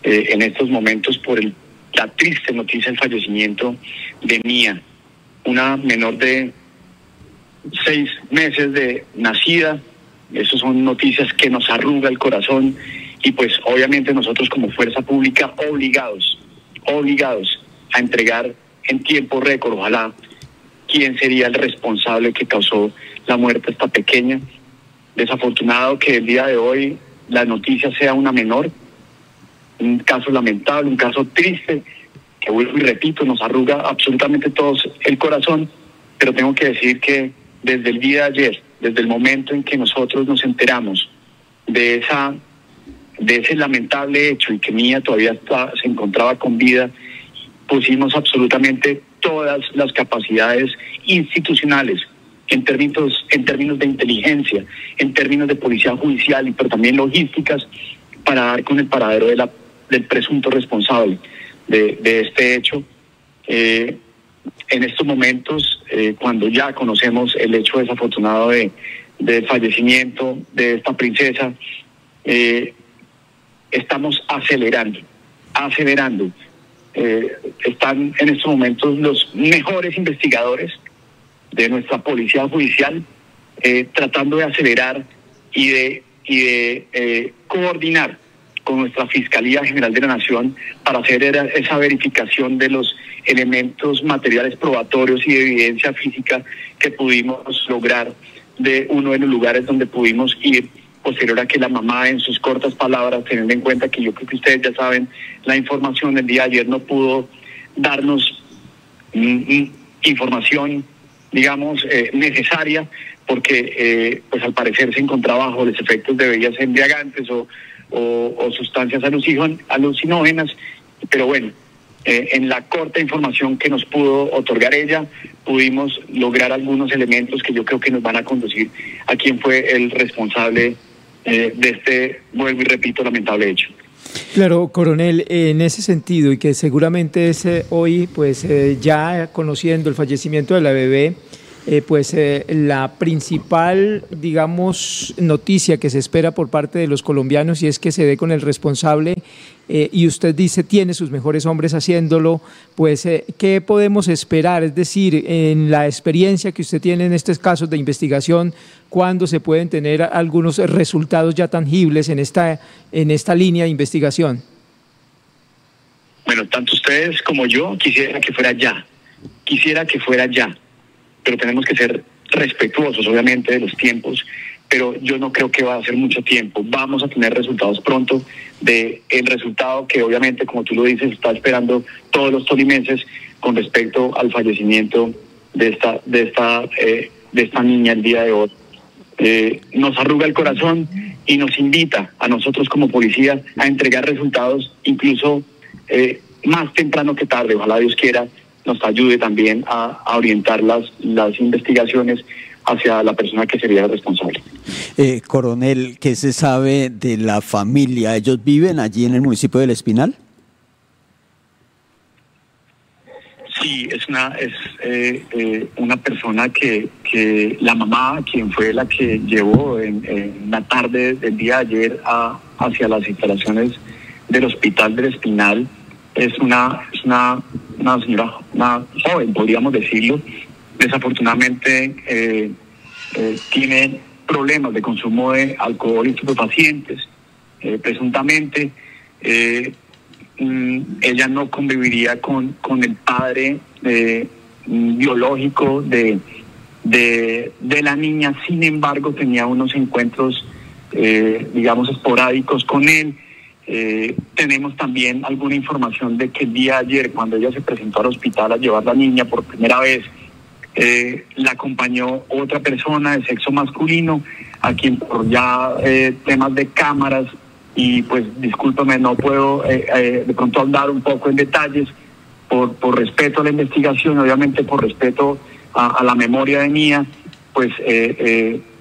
en estos momentos por la triste noticia del fallecimiento de Mía, una menor de 6 meses de nacida. Esas son noticias que nos arruga el corazón y pues obviamente nosotros como fuerza pública obligados a entregar en tiempo récord, ojalá, quién sería el responsable que causó la muerte de esta pequeña. Desafortunado que el día de hoy la noticia sea una menor, un caso lamentable, un caso triste, que vuelvo y repito, nos arruga absolutamente todos el corazón, pero tengo que decir que desde el día de ayer, desde el momento en que nosotros nos enteramos de ese lamentable hecho y que Mía todavía se encontraba con vida, pusimos absolutamente todas las capacidades institucionales en términos de inteligencia, en términos de policía judicial, pero también logísticas, para dar con el paradero del presunto responsable de este hecho. En estos momentos, cuando ya conocemos el hecho desafortunado del fallecimiento de esta princesa, estamos acelerando. Están en estos momentos los mejores investigadores de nuestra policía judicial tratando de acelerar y de coordinar con nuestra Fiscalía General de la Nación para hacer esa verificación de los elementos materiales probatorios y de evidencia física que pudimos lograr de uno de los lugares donde pudimos ir, posterior a que la mamá, en sus cortas palabras, teniendo en cuenta que yo creo que ustedes ya saben la información, el día de ayer no pudo darnos información, digamos, necesaria, porque pues al parecer se encontraba bajo los efectos de bebidas embriagantes o sustancias alucinógenas, pero bueno, en la corta información que nos pudo otorgar ella, pudimos lograr algunos elementos que yo creo que nos van a conducir a quién fue el responsable de este, vuelvo y repito, lamentable hecho. Claro, coronel, en ese sentido, y que seguramente es hoy, pues ya conociendo el fallecimiento de la bebé, la principal, digamos, noticia que se espera por parte de los colombianos y es que se dé con el responsable, y usted dice tiene sus mejores hombres haciéndolo, pues ¿qué podemos esperar? Es decir, en la experiencia que usted tiene en estos casos de investigación, ¿cuándo se pueden tener algunos resultados ya tangibles en esta línea de investigación? Bueno, tanto ustedes como yo quisiera que fuera ya, pero tenemos que ser respetuosos, obviamente, de los tiempos, pero yo no creo que va a ser mucho tiempo. Vamos a tener resultados pronto del resultado que, obviamente, como tú lo dices, está esperando todos los tolimenses con respecto al fallecimiento de esta niña el día de hoy. Nos arruga el corazón y nos invita a nosotros como policía a entregar resultados incluso más temprano que tarde. Ojalá Dios quiera nos ayude también a orientar las investigaciones hacia la persona que sería responsable. Coronel, ¿qué se sabe de la familia? ¿Ellos viven allí en el municipio del Espinal? Sí, es una persona que la mamá, quien fue la que llevó en la tarde del día de ayer hacia las instalaciones del Hospital del Espinal, es una señora, una joven, podríamos decirlo. Desafortunadamente tiene problemas de consumo de alcohol y estupefacientes, presuntamente. Ella no conviviría con el padre biológico de la niña, sin embargo tenía unos encuentros digamos esporádicos con él. Tenemos también alguna información de que el día de ayer, cuando ella se presentó al hospital a llevar a la niña por primera vez, la acompañó otra persona de sexo masculino, a quien por ya temas de cámaras, y pues discúlpame, no puedo de pronto andar un poco en detalles por respeto a la investigación, obviamente por respeto a la memoria de Mía, pues